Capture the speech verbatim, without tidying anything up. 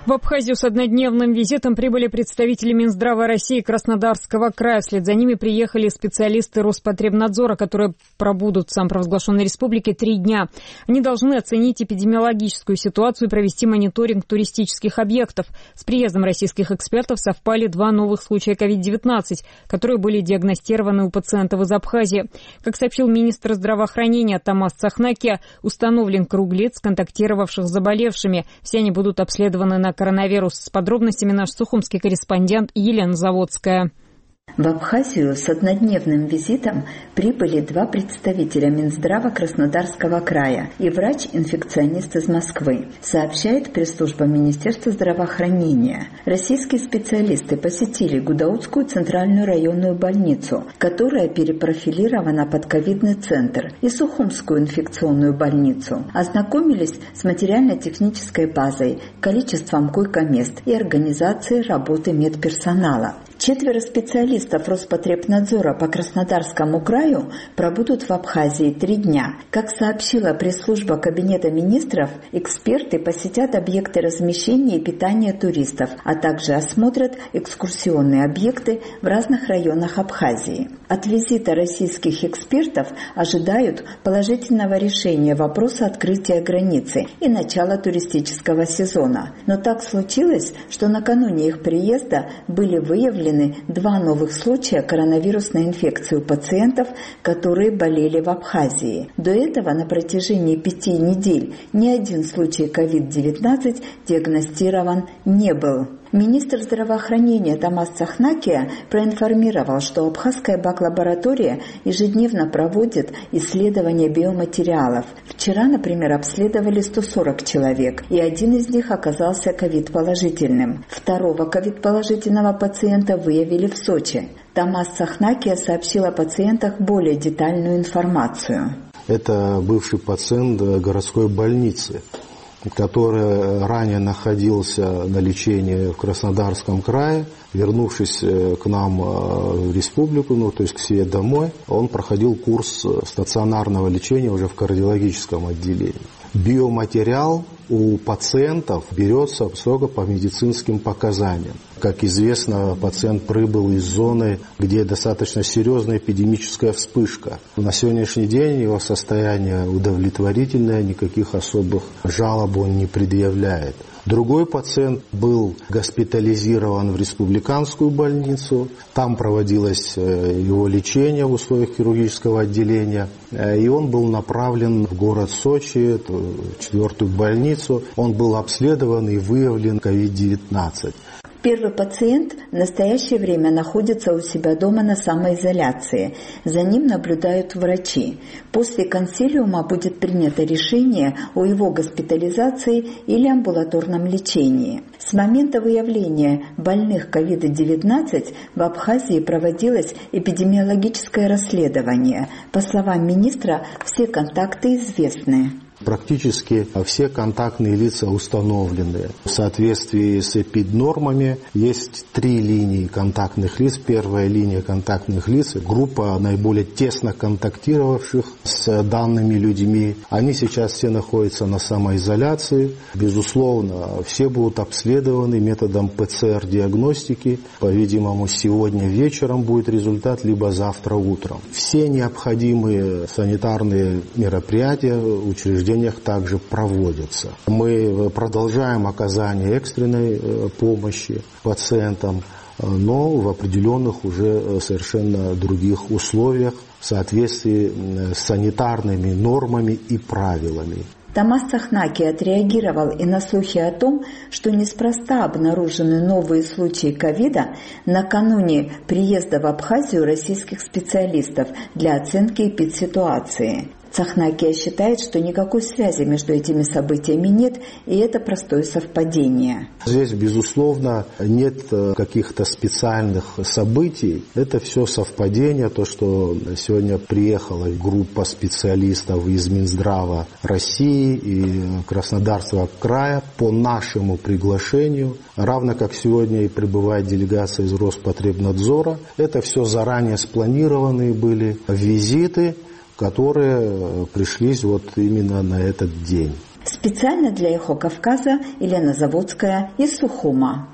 В Абхазию с однодневным визитом прибыли представители Минздрава России и Краснодарского края. Вслед за ними приехали специалисты Роспотребнадзора, которые пробудут в самопровозглашенной республике три дня. Они должны оценить эпидемиологическую ситуацию и провести мониторинг туристических объектов. С приездом российских экспертов совпали два новых случая ковид девятнадцать, которые были диагностированы у пациентов из Абхазии. Как сообщил министр здравоохранения Томас Цахнакия, установлен круг лиц, контактировавших с заболевшими. Все они будут обследованы на коронавирус. С подробностями наш сухумский корреспондент Елена Заводская. В Абхазию с однодневным визитом прибыли два представителя Минздрава Краснодарского края и врач-инфекционист из Москвы, сообщает пресс-служба Министерства здравоохранения. Российские специалисты посетили Гудаутскую центральную районную больницу, которая перепрофилирована под ковидный центр, и Сухумскую инфекционную больницу. Ознакомились с материально-технической базой, количеством койко-мест и организацией работы медперсонала. Четверо специалистов Роспотребнадзора по Краснодарскому краю пробудут в Абхазии три дня. Как сообщила пресс-служба Кабинета министров, эксперты посетят объекты размещения и питания туристов, а также осмотрят экскурсионные объекты в разных районах Абхазии. От визита российских экспертов ожидают положительного решения вопроса открытия границы и начала туристического сезона. Но так случилось, что накануне их приезда были выявлены два новых случая коронавирусной инфекции у пациентов, которые болели в Абхазии. До этого на протяжении пяти недель ни один случай ковид девятнадцать диагностирован не был. Министр здравоохранения Томас Цахнакия проинформировал, что Абхазская бак-лаборатория ежедневно проводит исследования биоматериалов. Вчера, например, обследовали сто сорок человек, и один из них оказался ковид-положительным. Второго ковид-положительного пациента выявили в Сочи. Томас Цахнакия сообщил о пациентах более детальную информацию. Это бывший пациент городской больницы, который ранее находился на лечении в Краснодарском крае. Вернувшись к нам в республику, ну, то есть к себе домой, он проходил курс стационарного лечения уже в кардиологическом отделении. Биоматериал у пациентов берется строго по медицинским показаниям. Как известно, пациент прибыл из зоны, где достаточно серьезная эпидемическая вспышка. На сегодняшний день его состояние удовлетворительное, никаких особых жалоб он не предъявляет. Другой пациент был госпитализирован в республиканскую больницу. Там проводилось его лечение в условиях хирургического отделения. И он был направлен в город Сочи, четвертую больницу. Он был обследован и выявлен ковид девятнадцать. Первый пациент в настоящее время находится у себя дома на самоизоляции. За ним наблюдают врачи. После консилиума будет принято решение о его госпитализации или амбулаторном лечении. С момента выявления больных ковид девятнадцать в Абхазии проводилось эпидемиологическое расследование. По словам министра, все контакты известны. Практически все контактные лица установлены. В соответствии с эпиднормами есть три линии контактных лиц. Первая линия контактных лиц – группа наиболее тесно контактировавших с данными людьми. Они сейчас все находятся на самоизоляции. Безусловно, все будут обследованы методом пэ цэ эр-диагностики. По-видимому, сегодня вечером будет результат, либо завтра утром. Все необходимые санитарные мероприятия, учреждения также проводятся. Мы продолжаем оказание экстренной помощи пациентам, но в определенных уже совершенно других условиях в соответствии с санитарными нормами и правилами. Томас Цахнакия отреагировал и на слухи о том, что неспроста обнаружены новые случаи ковида накануне приезда в Абхазию российских специалистов для оценки эпидситуации. Цахнакия считает, что никакой связи между этими событиями нет, и это простое совпадение. Здесь, безусловно, нет каких-то специальных событий. Это все совпадение. То, что сегодня приехала группа специалистов из Минздрава России и Краснодарского края по нашему приглашению, равно как сегодня и прибывает делегация из Роспотребнадзора. Это все заранее спланированные были визиты, которые пришлись вот именно на этот день. Специально для «Эхо Кавказа» Елена Заводская из Сухума.